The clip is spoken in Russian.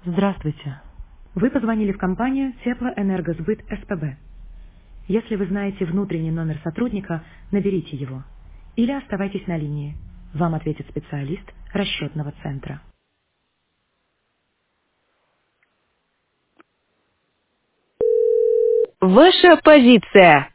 Здравствуйте. Вы позвонили в компанию Теплоэнергосбыт СПБ. Если вы знаете внутренний номер сотрудника, наберите его. Или оставайтесь на линии. Вам ответит специалист расчетного центра. Ваша позиция.